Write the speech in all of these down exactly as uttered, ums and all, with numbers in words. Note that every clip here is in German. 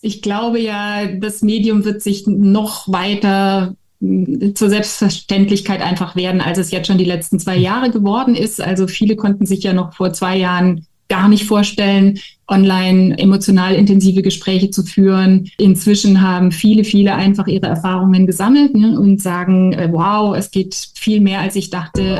Ich glaube ja, das Medium wird sich noch weiter zur Selbstverständlichkeit einfach werden, als es jetzt schon die letzten zwei Jahre geworden ist. Also viele konnten sich ja noch vor zwei Jahren gar nicht vorstellen, online emotional intensive Gespräche zu führen. Inzwischen haben viele, viele einfach ihre Erfahrungen gesammelt, ne, und sagen, wow, es geht viel mehr, als ich dachte.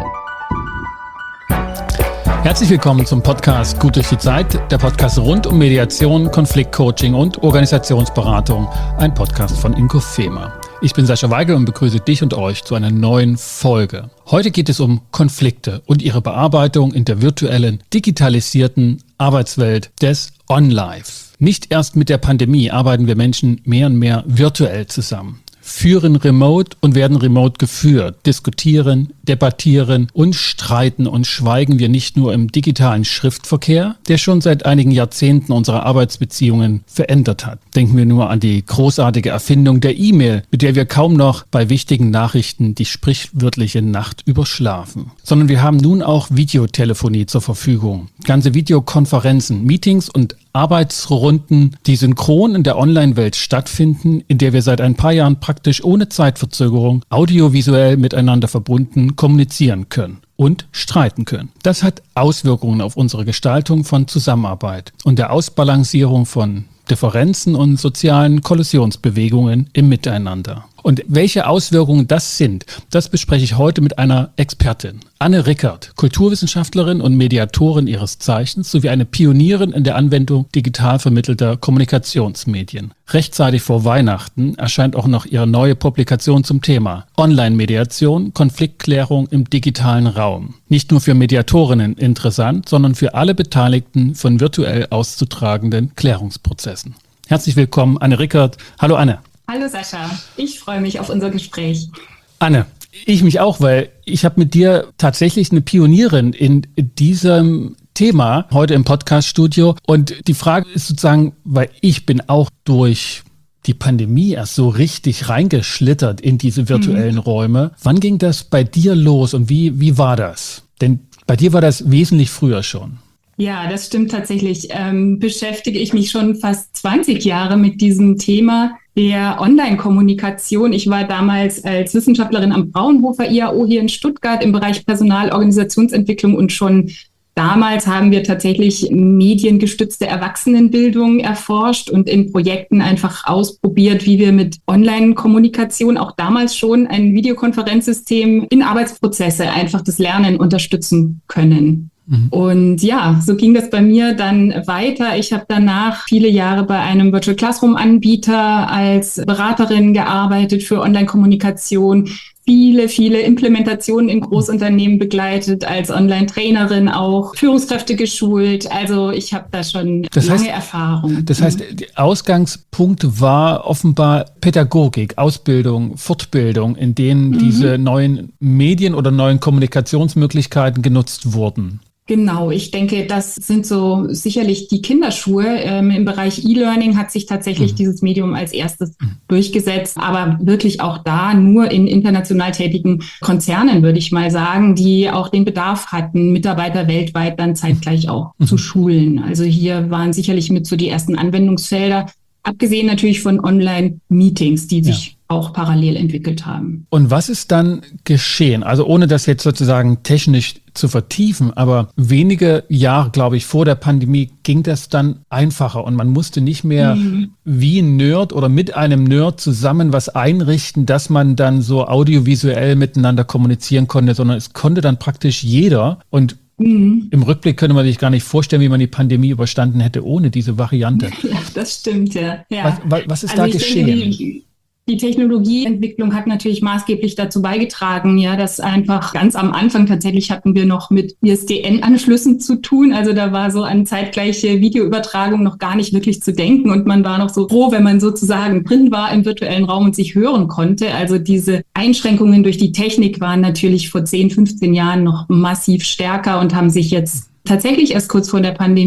Herzlich willkommen zum Podcast Gut durch die Zeit, der Podcast rund um Mediation, Konfliktcoaching und Organisationsberatung, ein Podcast von Inkofema. Ich bin Sascha Weigel und begrüße dich und euch zu einer neuen Folge. Heute geht es um Konflikte und ihre Bearbeitung in der virtuellen, digitalisierten Arbeitswelt des On-Life. Nicht erst mit der Pandemie arbeiten wir Menschen mehr und mehr virtuell zusammen, führen remote und werden remote geführt, diskutieren, debattieren und streiten und schweigen wir nicht nur im digitalen Schriftverkehr, der schon seit einigen Jahrzehnten unsere Arbeitsbeziehungen verändert hat. Denken wir nur an die großartige Erfindung der E-Mail, mit der wir kaum noch bei wichtigen Nachrichten die sprichwörtliche Nacht überschlafen. Sondern wir haben nun auch Videotelefonie zur Verfügung. Ganze Videokonferenzen, Meetings und Arbeitsrunden, die synchron in der Online-Welt stattfinden, in der wir seit ein paar Jahren praktisch ohne Zeitverzögerung audiovisuell miteinander verbunden kommunizieren können und streiten können. Das hat Auswirkungen auf unsere Gestaltung von Zusammenarbeit und der Ausbalancierung von Differenzen und sozialen Kollisionsbewegungen im Miteinander. Und welche Auswirkungen das sind, das bespreche ich heute mit einer Expertin. Anne Rickert, Kulturwissenschaftlerin und Mediatorin ihres Zeichens, sowie eine Pionierin in der Anwendung digital vermittelter Kommunikationsmedien. Rechtzeitig vor Weihnachten erscheint auch noch ihre neue Publikation zum Thema Online-Mediation, Konfliktklärung im digitalen Raum. Nicht nur für Mediatorinnen interessant, sondern für alle Beteiligten von virtuell auszutragenden Klärungsprozessen. Herzlich willkommen, Anne Rickert. Hallo Anne. Hallo Sascha, ich freue mich auf unser Gespräch. Anne, ich mich auch, weil ich habe mit dir tatsächlich eine Pionierin in diesem Thema heute im Podcast-Studio. Und die Frage ist sozusagen, weil ich bin auch durch die Pandemie erst so richtig reingeschlittert in diese virtuellen mhm. Räume. Wann ging das bei dir los und wie, wie war das? Denn bei dir war das wesentlich früher schon. Ja, das stimmt tatsächlich. Ähm, beschäftige ich mich schon fast zwanzig Jahre mit diesem Thema der Online-Kommunikation. Ich war damals als Wissenschaftlerin am Fraunhofer I A O hier in Stuttgart im Bereich Personalorganisationsentwicklung und schon damals haben wir tatsächlich mediengestützte Erwachsenenbildung erforscht und in Projekten einfach ausprobiert, wie wir mit Online-Kommunikation auch damals schon ein Videokonferenzsystem in Arbeitsprozesse einfach das Lernen unterstützen können. Und ja, so ging das bei mir dann weiter. Ich habe danach viele Jahre bei einem Virtual Classroom-Anbieter als Beraterin gearbeitet für Online-Kommunikation, viele, viele Implementationen in Großunternehmen begleitet, als Online-Trainerin auch, Führungskräfte geschult. Also ich habe da schon das lange heißt, Erfahrung. Das heißt, der Ausgangspunkt war offenbar Pädagogik, Ausbildung, Fortbildung, in denen mhm. diese neuen Medien oder neuen Kommunikationsmöglichkeiten genutzt wurden. Genau, ich denke, das sind so sicherlich die Kinderschuhe. Ähm, im Bereich E-Learning hat sich tatsächlich mhm. dieses Medium als erstes mhm. durchgesetzt, aber wirklich auch da nur in international tätigen Konzernen, würde ich mal sagen, die auch den Bedarf hatten, Mitarbeiter weltweit dann zeitgleich auch mhm. zu schulen. Also hier waren sicherlich mit so die ersten Anwendungsfelder, abgesehen natürlich von Online-Meetings, die sich ja. auch parallel entwickelt haben. Und was ist dann geschehen? Also ohne das jetzt sozusagen technisch zu vertiefen, aber wenige Jahre, glaube ich, vor der Pandemie ging das dann einfacher und man musste nicht mehr mhm. wie ein Nerd oder mit einem Nerd zusammen was einrichten, dass man dann so audiovisuell miteinander kommunizieren konnte, sondern es konnte dann praktisch jeder. Und Mhm. im Rückblick könnte man sich gar nicht vorstellen, wie man die Pandemie überstanden hätte ohne diese Variante. Ja, das stimmt, ja. ja. Was, was ist also da geschehen? Denke, die, die Technologieentwicklung hat natürlich maßgeblich dazu beigetragen, ja, dass einfach ganz am Anfang tatsächlich hatten wir noch mit I S D N-Anschlüssen zu tun. Also da war so an zeitgleiche Videoübertragung noch gar nicht wirklich zu denken und man war noch so froh, wenn man sozusagen drin war im virtuellen Raum und sich hören konnte. Also diese Einschränkungen durch die Technik waren natürlich vor zehn, fünfzehn Jahren noch massiv stärker und haben sich jetzt tatsächlich erst kurz vor der Pandemie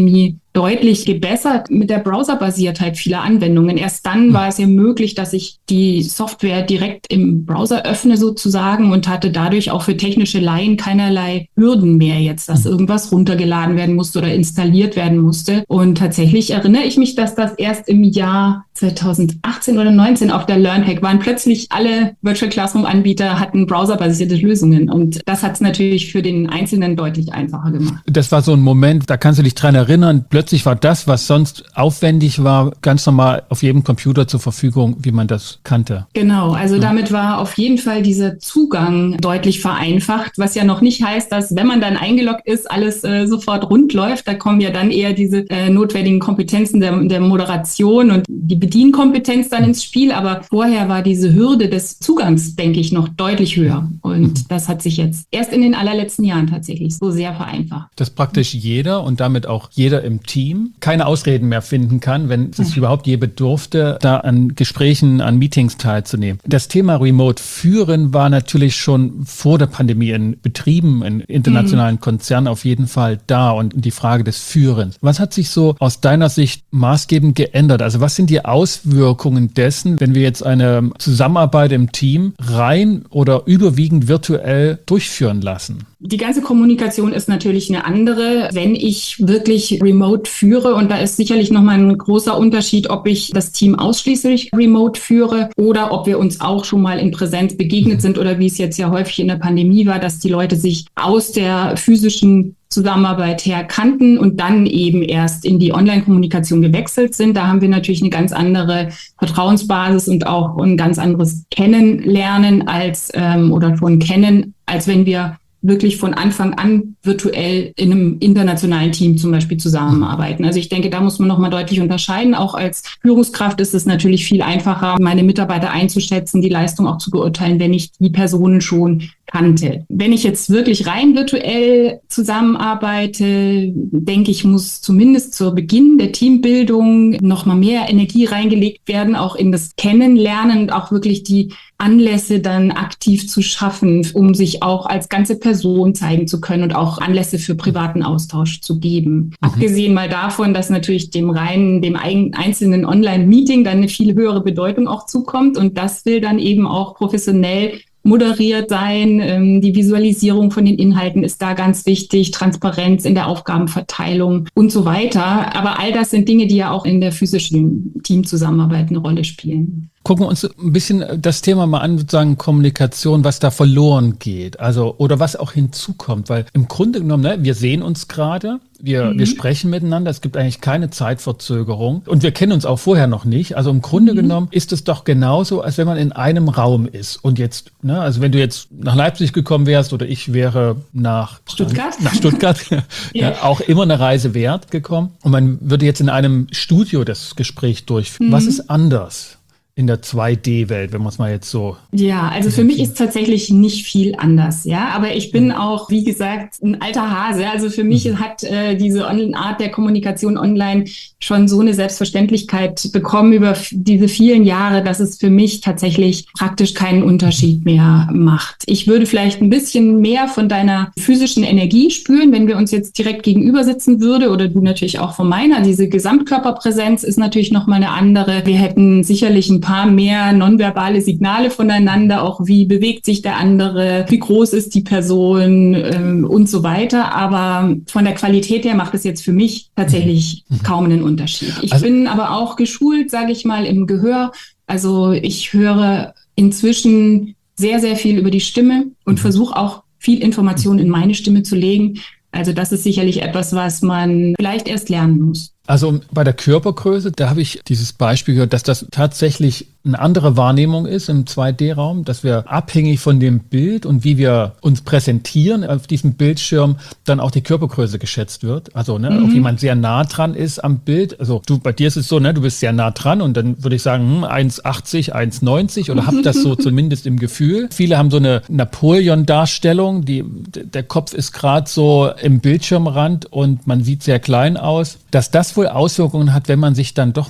deutlich gebessert mit der Browserbasiertheit vieler Anwendungen. Erst dann war es ja möglich, dass ich die Software direkt im Browser öffne sozusagen und hatte dadurch auch für technische Laien keinerlei Hürden mehr jetzt, dass irgendwas runtergeladen werden musste oder installiert werden musste. Und tatsächlich erinnere ich mich, dass das erst im Jahr zweitausendachtzehn oder neunzehn auf der LearnHack waren. Plötzlich alle Virtual Classroom-Anbieter hatten browserbasierte Lösungen. Und das hat es natürlich für den Einzelnen deutlich einfacher gemacht. Das war so ein Moment, da kannst du dich dran erinnern, plötzlich war das, was sonst aufwendig war, ganz normal auf jedem Computer zur Verfügung, wie man das kannte. Genau, also ja. Damit war auf jeden Fall dieser Zugang deutlich vereinfacht, was ja noch nicht heißt, dass wenn man dann eingeloggt ist, alles äh, sofort rund läuft. Da kommen ja dann eher diese äh, notwendigen Kompetenzen der, der Moderation und die Bedienkompetenz dann ins Spiel. Aber vorher war diese Hürde des Zugangs, denke ich, noch deutlich höher. Und das hat sich jetzt erst in den allerletzten Jahren tatsächlich so sehr vereinfacht. Dass praktisch jeder und damit auch jeder im Team keine Ausreden mehr finden kann, wenn es überhaupt je bedurfte, da an Gesprächen, an Meetings teilzunehmen. Das Thema Remote führen war natürlich schon vor der Pandemie in Betrieben, in internationalen mhm. Konzernen auf jeden Fall da und die Frage des Führens. Was hat sich so aus deiner Sicht maßgebend geändert? Also was sind die Auswirkungen dessen, wenn wir jetzt eine Zusammenarbeit im Team rein oder überwiegend virtuell durchführen lassen? Die ganze Kommunikation ist natürlich eine andere, wenn ich wirklich remote führe. Und da ist sicherlich nochmal ein großer Unterschied, ob ich das Team ausschließlich remote führe oder ob wir uns auch schon mal in Präsenz begegnet sind oder wie es jetzt ja häufig in der Pandemie war, dass die Leute sich aus der physischen Zusammenarbeit her kannten und dann eben erst in die Online-Kommunikation gewechselt sind. Da haben wir natürlich eine ganz andere Vertrauensbasis und auch ein ganz anderes Kennenlernen als ähm, oder von Kennen, als wenn wir wirklich von Anfang an virtuell in einem internationalen Team zum Beispiel zusammenarbeiten. Also ich denke, da muss man nochmal deutlich unterscheiden. Auch als Führungskraft ist es natürlich viel einfacher, meine Mitarbeiter einzuschätzen, die Leistung auch zu beurteilen, wenn ich die Personen schon kannte. Wenn ich jetzt wirklich rein virtuell zusammenarbeite, denke ich, muss zumindest zu Beginn der Teambildung nochmal mehr Energie reingelegt werden, auch in das Kennenlernen und auch wirklich die Anlässe dann aktiv zu schaffen, um sich auch als ganze Person zeigen zu können und auch Anlässe für privaten Austausch zu geben. Mhm. Abgesehen mal davon, dass natürlich dem reinen, dem einzelnen Online-Meeting dann eine viel höhere Bedeutung auch zukommt und das will dann eben auch professionell moderiert sein. Die Visualisierung von den Inhalten ist da ganz wichtig, Transparenz in der Aufgabenverteilung und so weiter. Aber all das sind Dinge, die ja auch in der physischen Teamzusammenarbeit eine Rolle spielen. Gucken wir uns ein bisschen das Thema mal an, sozusagen Kommunikation, was da verloren geht, also oder was auch hinzukommt, weil im Grunde genommen, ne, wir sehen uns gerade, wir, mhm. wir sprechen miteinander, es gibt eigentlich keine Zeitverzögerung und wir kennen uns auch vorher noch nicht, also im Grunde mhm. genommen ist es doch genauso, als wenn man in einem Raum ist und jetzt, ne, also wenn du jetzt nach Leipzig gekommen wärst oder ich wäre nach Stuttgart, nach Stuttgart, ja. ja, auch immer eine Reise wert gekommen und man würde jetzt in einem Studio das Gespräch durchführen. Mhm. Was ist anders in der zwei D Welt, wenn man es mal jetzt so... Ja, also für mich ist tatsächlich nicht viel anders, ja, aber ich bin auch, wie gesagt, ein alter Hase, also für mich mhm. hat äh, diese Art der Kommunikation online schon so eine Selbstverständlichkeit bekommen über f- diese vielen Jahre, dass es für mich tatsächlich praktisch keinen Unterschied mehr macht. Ich würde vielleicht ein bisschen mehr von deiner physischen Energie spüren, wenn wir uns jetzt direkt gegenüber sitzen würde oder du natürlich auch von meiner. Diese Gesamtkörperpräsenz ist natürlich nochmal eine andere. Wir hätten sicherlich ein paar mehr nonverbale Signale voneinander, auch wie bewegt sich der andere, wie groß ist die Person ähm, und so weiter. Aber von der Qualität her macht es jetzt für mich tatsächlich mhm. kaum einen Unterschied. Ich also, bin aber auch geschult, sage ich mal, im Gehör. Also ich höre inzwischen sehr, sehr viel über die Stimme und mhm. versuche auch viel Information in meine Stimme zu legen. Also das ist sicherlich etwas, was man vielleicht erst lernen muss. Also bei der Körpergröße, da habe ich dieses Beispiel gehört, dass das tatsächlich eine andere Wahrnehmung ist im zwei D Raum, dass wir abhängig von dem Bild und wie wir uns präsentieren auf diesem Bildschirm, dann auch die Körpergröße geschätzt wird. Also ne, mhm. ob jemand sehr nah dran ist am Bild. Also du, bei dir ist es so, ne, du bist sehr nah dran und dann würde ich sagen hm, eins achtzig, eins neunzig oder hab das so zumindest im Gefühl. Viele haben so eine Napoleon-Darstellung, die, der Kopf ist gerade so im Bildschirmrand und man sieht sehr klein aus. Dass das wohl Auswirkungen hat, wenn man sich dann doch mal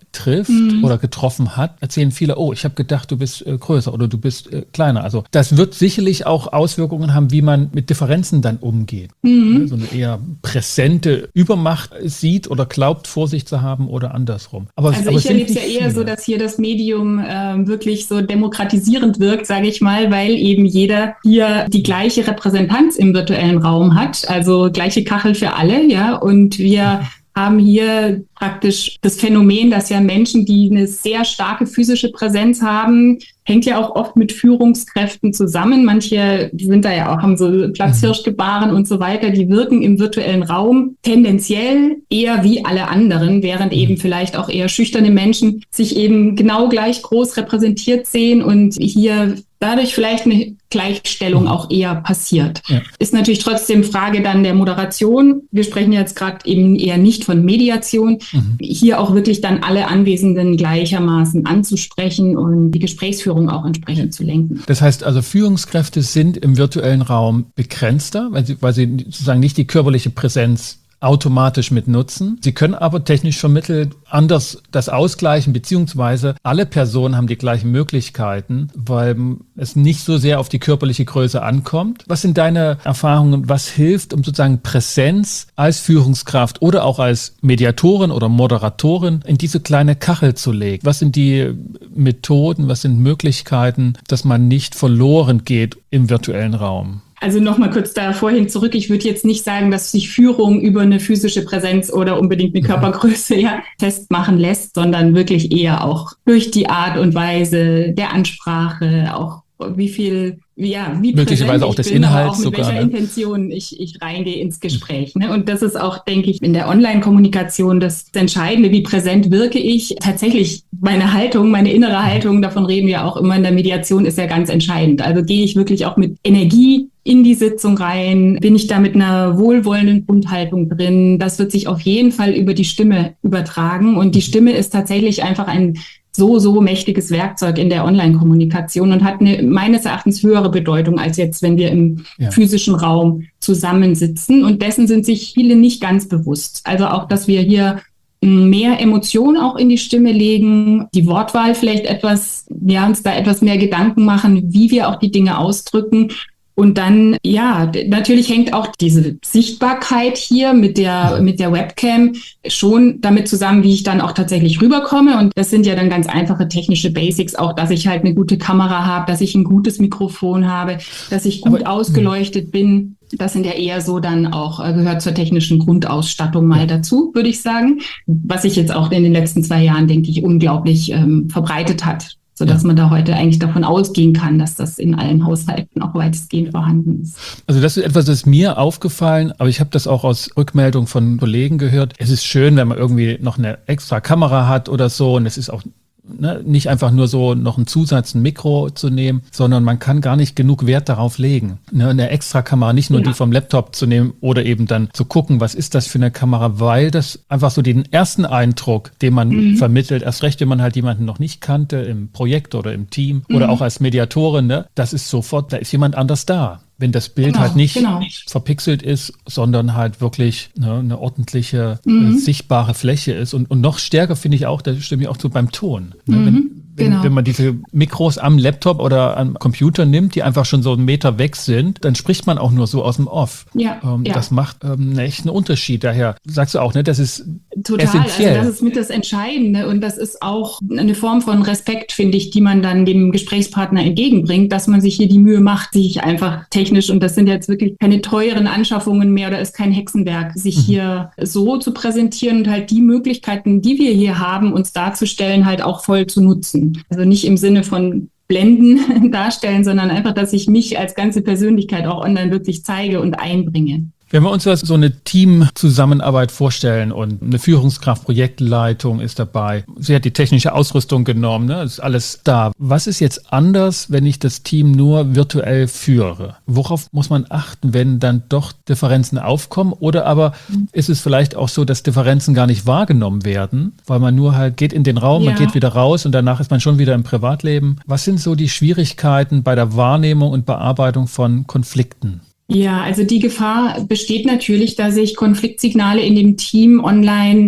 trifft mhm. oder getroffen hat, erzählen viele, oh, ich habe gedacht, du bist äh, größer oder du bist äh, kleiner. Also das wird sicherlich auch Auswirkungen haben, wie man mit Differenzen dann umgeht. Mhm. So eine eher präsente Übermacht sieht oder glaubt, vor sich zu haben oder andersrum. Aber, also aber ich erlebe es ja eher so, dass hier das Medium äh, wirklich so demokratisierend wirkt, sage ich mal, weil eben jeder hier die gleiche Repräsentanz im virtuellen Raum hat, also gleiche Kachel für alle, ja, und wir haben hier praktisch das Phänomen, dass ja Menschen, die eine sehr starke physische Präsenz haben, hängt ja auch oft mit Führungskräften zusammen. Manche, die sind da ja auch, haben so Platzhirschgebaren und so weiter, die wirken im virtuellen Raum tendenziell eher wie alle anderen, während eben vielleicht auch eher schüchterne Menschen sich eben genau gleich groß repräsentiert sehen und hier dadurch vielleicht eine Gleichstellung auch eher passiert. Ja. Ist natürlich trotzdem Frage dann der Moderation. Wir sprechen jetzt gerade eben eher nicht von Mediation. Mhm. Hier auch wirklich dann alle Anwesenden gleichermaßen anzusprechen und die Gesprächsführung auch entsprechend ja. zu lenken. Das heißt also, Führungskräfte sind im virtuellen Raum begrenzter, weil sie, weil sie sozusagen nicht die körperliche Präsenz automatisch mit nutzen. Sie können aber technisch vermittelt anders das ausgleichen, beziehungsweise alle Personen haben die gleichen Möglichkeiten, weil es nicht so sehr auf die körperliche Größe ankommt. Was sind deine Erfahrungen? Was hilft, um sozusagen Präsenz als Führungskraft oder auch als Mediatorin oder Moderatorin in diese kleine Kachel zu legen? Was sind die Methoden, was sind Möglichkeiten, dass man nicht verloren geht im virtuellen Raum? Also nochmal kurz da vorhin zurück. Ich würde jetzt nicht sagen, dass sich Führung über eine physische Präsenz oder unbedingt eine Körpergröße ja festmachen lässt, sondern wirklich eher auch durch die Art und Weise der Ansprache, auch wie viel, ja, wie möglicherweise auch des Inhalts auch mit sogar, welcher ne? Intention ich, ich reingehe ins Gespräch. Ne? Und das ist auch, denke ich, in der Online-Kommunikation das Entscheidende, wie präsent wirke ich. Tatsächlich meine Haltung, meine innere Haltung, davon reden wir auch immer in der Mediation, ist ja ganz entscheidend. Also gehe ich wirklich auch mit Energie in die Sitzung rein? Bin ich da mit einer wohlwollenden Grundhaltung drin? Das wird sich auf jeden Fall über die Stimme übertragen. Und die Stimme ist tatsächlich einfach ein so, so mächtiges Werkzeug in der Online-Kommunikation und hat eine meines Erachtens höhere Bedeutung als jetzt, wenn wir im ja. physischen Raum zusammensitzen. Und dessen sind sich viele nicht ganz bewusst. Also auch, dass wir hier mehr Emotion auch in die Stimme legen, die Wortwahl vielleicht etwas, ja, uns da etwas mehr Gedanken machen, wie wir auch die Dinge ausdrücken. Und dann, ja, natürlich hängt auch diese Sichtbarkeit hier mit der, mit der Webcam schon damit zusammen, wie ich dann auch tatsächlich rüberkomme. Und das sind ja dann ganz einfache technische Basics, auch dass ich halt eine gute Kamera habe, dass ich ein gutes Mikrofon habe, dass ich gut Aber, ausgeleuchtet bin. Das sind ja eher so dann auch, äh, gehört zur technischen Grundausstattung mal dazu, würde ich sagen. Was sich jetzt auch in den letzten zwei Jahren, denke ich, unglaublich ähm, verbreitet hat. Sodass ja. man da heute eigentlich davon ausgehen kann, dass das in allen Haushalten auch weitestgehend vorhanden ist. Also das ist etwas, das ist mir aufgefallen, aber ich habe das auch aus Rückmeldung von Kollegen gehört. Es ist schön, wenn man irgendwie noch eine extra Kamera hat oder so, und es ist auch Ne, nicht einfach nur so noch einen Zusatz, ein Mikro zu nehmen, sondern man kann gar nicht genug Wert darauf legen. Ne, eine Extra-Kamera, nicht nur ja. die vom Laptop zu nehmen oder eben dann zu gucken, was ist das für eine Kamera, weil das einfach so den ersten Eindruck, den man mhm. vermittelt, erst recht, wenn man halt jemanden noch nicht kannte im Projekt oder im Team mhm. oder auch als Mediatorin, ne, das ist sofort, da ist jemand anders da. Wenn das Bild genau, halt nicht genau. verpixelt ist, sondern halt wirklich ne, eine ordentliche, mhm. äh, sichtbare Fläche ist. Und, und noch stärker finde ich auch, da stimme ich auch zu beim Ton. Ne? Mhm. Wenn, wenn, genau. wenn man diese Mikros am Laptop oder am Computer nimmt, die einfach schon so einen Meter weg sind, dann spricht man auch nur so aus dem Off. Ja, ähm, ja. Das macht ähm, echt einen Unterschied. Daher sagst du auch, ne, das ist total, essentiell. Also das ist mit das Entscheidende und das ist auch eine Form von Respekt, finde ich, die man dann dem Gesprächspartner entgegenbringt, dass man sich hier die Mühe macht, sich einfach technisch, und das sind jetzt wirklich keine teuren Anschaffungen mehr oder ist kein Hexenwerk, sich mhm. hier so zu präsentieren und halt die Möglichkeiten, die wir hier haben, uns darzustellen, halt auch voll zu nutzen. Also nicht im Sinne von Blenden darstellen, sondern einfach, dass ich mich als ganze Persönlichkeit auch online wirklich zeige und einbringe. Wenn wir uns so eine Teamzusammenarbeit vorstellen und eine Führungskraft, Projektleitung ist dabei, sie hat die technische Ausrüstung genommen, ne, ist alles da. Was ist jetzt anders, wenn ich das Team nur virtuell führe? Worauf muss man achten, wenn dann doch Differenzen aufkommen? Oder aber ist es vielleicht auch so, dass Differenzen gar nicht wahrgenommen werden, weil man nur halt geht in den Raum, ja. man geht wieder raus und danach ist man schon wieder im Privatleben. Was sind so die Schwierigkeiten bei der Wahrnehmung und Bearbeitung von Konflikten? Ja, also die Gefahr besteht natürlich, dass ich Konfliktsignale in dem Team online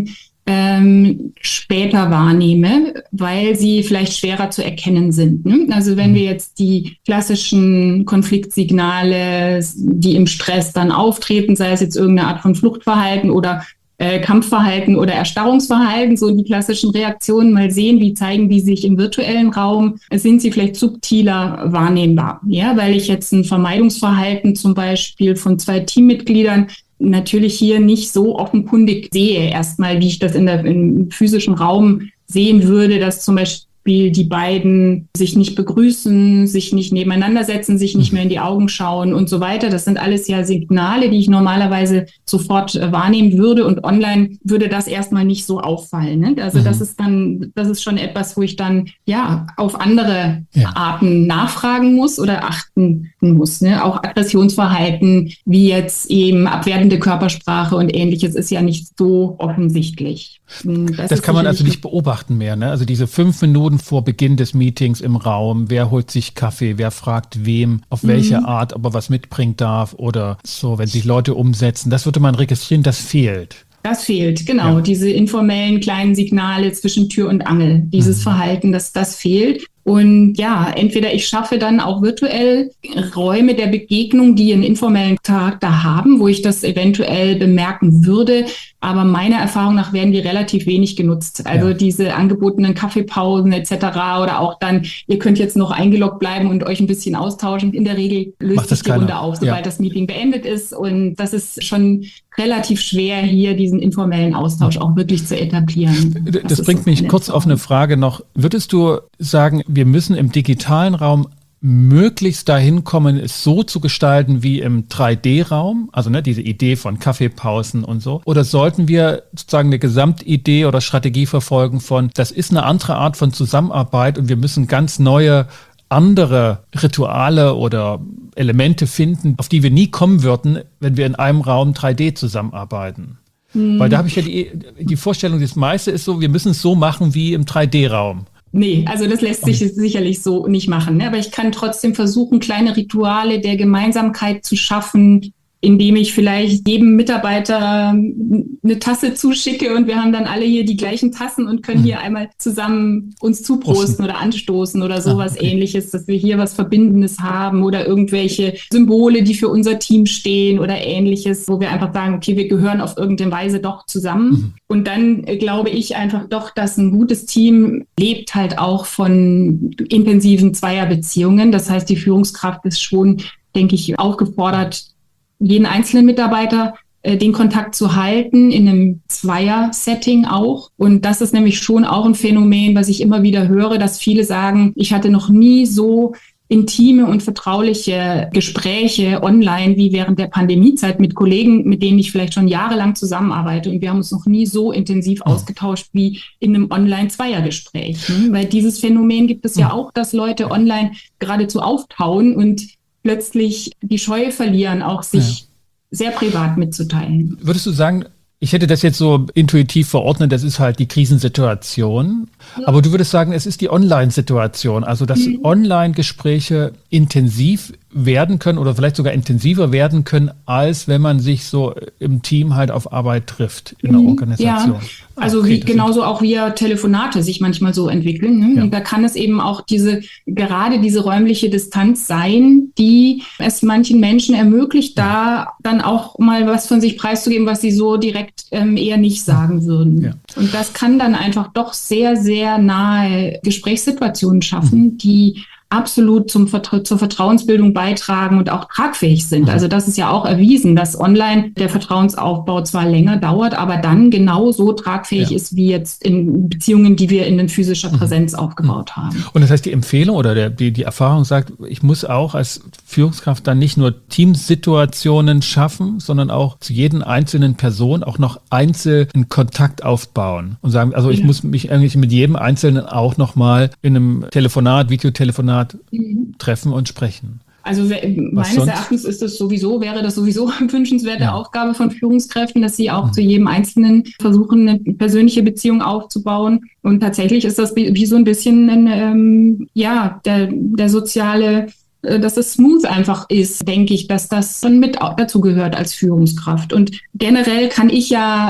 ähm, später wahrnehme, weil sie vielleicht schwerer zu erkennen sind. Ne? Also wenn wir jetzt die klassischen Konfliktsignale, die im Stress dann auftreten, sei es jetzt irgendeine Art von Fluchtverhalten oder äh, Kampfverhalten oder Erstarrungsverhalten, so die klassischen Reaktionen mal sehen, wie zeigen die sich im virtuellen Raum, sind sie vielleicht subtiler wahrnehmbar. Ja, weil ich jetzt ein Vermeidungsverhalten zum Beispiel von zwei Teammitgliedern natürlich hier nicht so offenkundig sehe, erstmal, wie ich das in der, im physischen Raum sehen würde, dass zum Beispiel die beiden sich nicht begrüßen, sich nicht nebeneinander setzen, sich nicht mehr in die Augen schauen und so weiter. Das sind alles ja Signale, die ich normalerweise sofort äh, wahrnehmen würde, und online würde das erstmal nicht so auffallen. Ne? Also mhm. das ist dann, das ist schon etwas, wo ich dann ja auf andere ja. Arten nachfragen muss oder achten muss. Ne? Auch Aggressionsverhalten, wie jetzt eben abwertende Körpersprache und Ähnliches, ist ja nicht so offensichtlich. Das, das kann man also nicht beobachten mehr, ne? Also diese fünf Minuten vor Beginn des Meetings im Raum, wer holt sich Kaffee, wer fragt wem, auf welche mhm. Art, ob er was mitbringen darf oder so, wenn sich Leute umsetzen, das würde man registrieren, das fehlt. Das fehlt, genau. Ja. Diese informellen kleinen Signale zwischen Tür und Angel, dieses mhm. Verhalten, das, das fehlt. Und ja, entweder ich schaffe dann auch virtuell Räume der Begegnung, die einen informellen Charakter haben, wo ich das eventuell bemerken würde. Aber meiner Erfahrung nach werden die relativ wenig genutzt. Also ja. diese angebotenen Kaffeepausen et cetera oder auch dann, ihr könnt jetzt noch eingeloggt bleiben und euch ein bisschen austauschen. In der Regel löst sich die Runde auf, sobald ja. das Meeting beendet ist. Und das ist schon relativ schwer, hier diesen informellen Austausch auch wirklich zu etablieren. Das, das bringt mich kurz auf eine Frage noch. Würdest du sagen, wir müssen im digitalen Raum möglichst dahin kommen, es so zu gestalten wie im drei D Raum, also ne, diese Idee von Kaffeepausen und so, oder sollten wir sozusagen eine Gesamtidee oder Strategie verfolgen von, das ist eine andere Art von Zusammenarbeit und wir müssen ganz neue, andere Rituale oder Elemente finden, auf die wir nie kommen würden, wenn wir in einem Raum drei D zusammenarbeiten? Hm. Weil da habe ich ja die, die Vorstellung, das meiste ist so, wir müssen es so machen wie im drei D Raum. Nee, also das lässt sich sicherlich so nicht machen. Ne? Aber ich kann trotzdem versuchen, kleine Rituale der Gemeinsamkeit zu schaffen, indem ich vielleicht jedem Mitarbeiter eine Tasse zuschicke und wir haben dann alle hier die gleichen Tassen und können hier einmal zusammen uns zuprosten oder anstoßen oder sowas ah, okay. Ähnliches, dass wir hier was Verbindendes haben oder irgendwelche Symbole, die für unser Team stehen oder Ähnliches, wo wir einfach sagen, okay, wir gehören auf irgendeine Weise doch zusammen. Mhm. Und dann äh, glaube ich einfach doch, dass ein gutes Team lebt halt auch von intensiven Zweierbeziehungen. Das heißt, die Führungskraft ist schon, denke ich, aufgefordert, jeden einzelnen Mitarbeiter äh, den Kontakt zu halten, in einem Zweier-Setting auch. Und das ist nämlich schon auch ein Phänomen, was ich immer wieder höre, dass viele sagen, ich hatte noch nie so intime und vertrauliche Gespräche online wie während der Pandemiezeit mit Kollegen, mit denen ich vielleicht schon jahrelang zusammenarbeite. Und wir haben uns noch nie so intensiv oh. ausgetauscht wie in einem Online-Zweiergespräch. Ne? Weil dieses Phänomen gibt es ja auch, dass Leute online geradezu auftauen und plötzlich die Scheu verlieren, auch sich ja. sehr privat mitzuteilen. Würdest du sagen, ich hätte das jetzt so intuitiv verordnet, das ist halt die Krisensituation, ja. aber du würdest sagen, es ist die Online-Situation, also dass mhm. Online-Gespräche intensiv werden können oder vielleicht sogar intensiver werden können, als wenn man sich so im Team halt auf Arbeit trifft in der Organisation. Ja, also okay, wie genauso auch wie Telefonate sich manchmal so entwickeln. Ne? Ja. Und da kann es eben auch diese, gerade diese räumliche Distanz sein, die es manchen Menschen ermöglicht, da dann auch mal was von sich preiszugeben, was sie so direkt ähm, eher nicht sagen würden. Ja. Und das kann dann einfach doch sehr, sehr nahe Gesprächssituationen schaffen, mhm. die absolut zum Vertra- zur Vertrauensbildung beitragen und auch tragfähig sind. Also das ist ja auch erwiesen, dass online der Vertrauensaufbau zwar länger dauert, aber dann genauso tragfähig ja. ist wie jetzt in Beziehungen, die wir in den physischer Präsenz mhm. aufgebaut haben. Und das heißt, die Empfehlung oder der, die, die Erfahrung sagt, ich muss auch als Führungskraft dann nicht nur Teamsituationen schaffen, sondern auch zu jedem einzelnen Person auch noch einzeln Kontakt aufbauen und sagen, also ich ja. muss mich eigentlich mit jedem Einzelnen auch nochmal in einem Telefonat, Videotelefonat mhm. treffen und sprechen. Also meines Erachtens ist das sowieso, wäre das sowieso eine wünschenswerte ja. Aufgabe von Führungskräften, dass sie auch mhm. zu jedem Einzelnen versuchen, eine persönliche Beziehung aufzubauen. Und tatsächlich ist das wie, wie so ein bisschen ein, ähm, ja, der, der soziale, äh, dass es smooth einfach ist, denke ich, dass das dann mit dazu gehört als Führungskraft. Und generell kann ich ja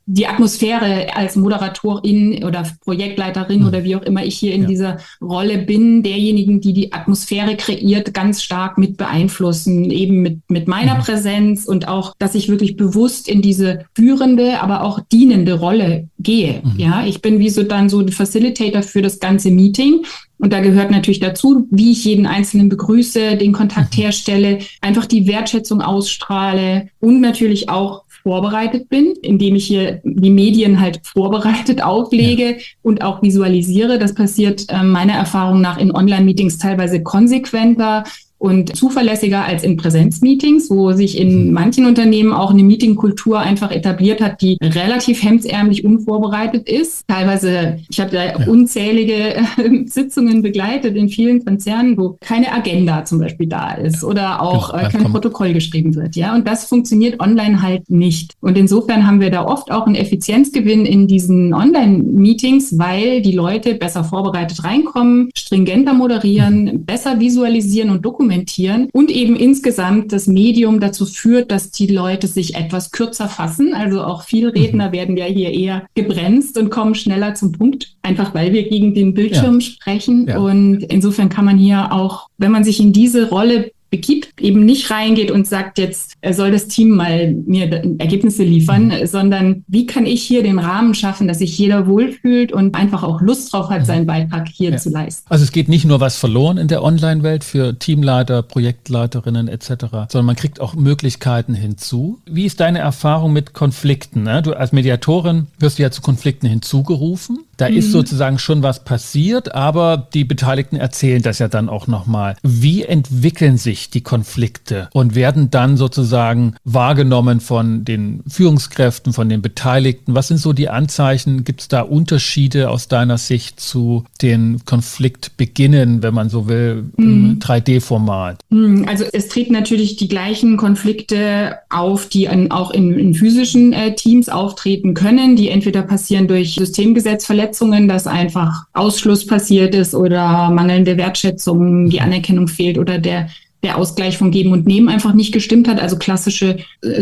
die Atmosphäre als Moderatorin oder Projektleiterin mhm. oder wie auch immer ich hier in ja. dieser Rolle bin, derjenigen, die die Atmosphäre kreiert, ganz stark mit beeinflussen, eben mit, mit meiner mhm. Präsenz und auch, dass ich wirklich bewusst in diese führende, aber auch dienende Rolle gehe. Mhm. Ja, ich bin wie so dann so ein Facilitator für das ganze Meeting. Und da gehört natürlich dazu, wie ich jeden Einzelnen begrüße, den Kontakt mhm. herstelle, einfach die Wertschätzung ausstrahle und natürlich auch vorbereitet bin, indem ich hier die Medien halt vorbereitet auflege ja. und auch visualisiere. Das passiert äh, meiner Erfahrung nach in Online-Meetings teilweise konsequenter und zuverlässiger als in Präsenzmeetings, wo sich in manchen Unternehmen auch eine Meetingkultur einfach etabliert hat, die relativ hemdsärmlich unvorbereitet ist. Teilweise, ich habe da ja. unzählige äh, Sitzungen begleitet in vielen Konzernen, wo keine Agenda zum Beispiel da ist oder auch äh, kein Protokoll geschrieben wird. Ja, und das funktioniert online halt nicht. Und insofern haben wir da oft auch einen Effizienzgewinn in diesen Online-Meetings, weil die Leute besser vorbereitet reinkommen, stringenter moderieren, mhm. besser visualisieren und dokumentieren und eben insgesamt das Medium dazu führt, dass die Leute sich etwas kürzer fassen. Also auch viele Redner mhm. werden ja hier eher gebremst und kommen schneller zum Punkt, einfach weil wir gegen den Bildschirm ja. sprechen. Ja. Und insofern kann man hier auch, wenn man sich in diese Rolle begibt, eben nicht reingeht und sagt, jetzt soll das Team mal mir Ergebnisse liefern, mhm. sondern wie kann ich hier den Rahmen schaffen, dass sich jeder wohlfühlt und einfach auch Lust drauf hat, seinen Beitrag hier ja. zu leisten. Also es geht nicht nur was verloren in der Online-Welt für Teamleiter, Projektleiterinnen et cetera, sondern man kriegt auch Möglichkeiten hinzu. Wie ist deine Erfahrung mit Konflikten? Ne? Du als Mediatorin wirst ja zu Konflikten hinzugerufen. Da mhm. ist sozusagen schon was passiert, aber die Beteiligten erzählen das ja dann auch nochmal. Wie entwickeln sich die Konflikte und werden dann sozusagen wahrgenommen von den Führungskräften, von den Beteiligten? Was sind so die Anzeichen? Gibt es da Unterschiede aus deiner Sicht zu den Konfliktbeginnen, wenn man so will, mhm. im drei D-Format? Also es treten natürlich die gleichen Konflikte auf, die an, auch in, in physischen äh, Teams auftreten können, die entweder passieren durch Systemgesetzverletzungen, dass einfach Ausschluss passiert ist oder mangelnde Wertschätzung, die Anerkennung fehlt oder der der Ausgleich von Geben und Nehmen einfach nicht gestimmt hat, also klassische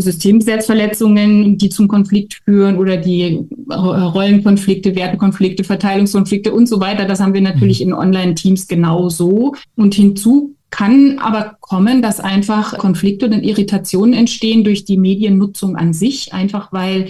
Systemgesetzverletzungen, die zum Konflikt führen oder die Rollenkonflikte, Wertekonflikte, Verteilungskonflikte und so weiter. Das haben wir natürlich in Online-Teams genauso. Und hinzu kann aber kommen, dass einfach Konflikte und Irritationen entstehen durch die Mediennutzung an sich, einfach weil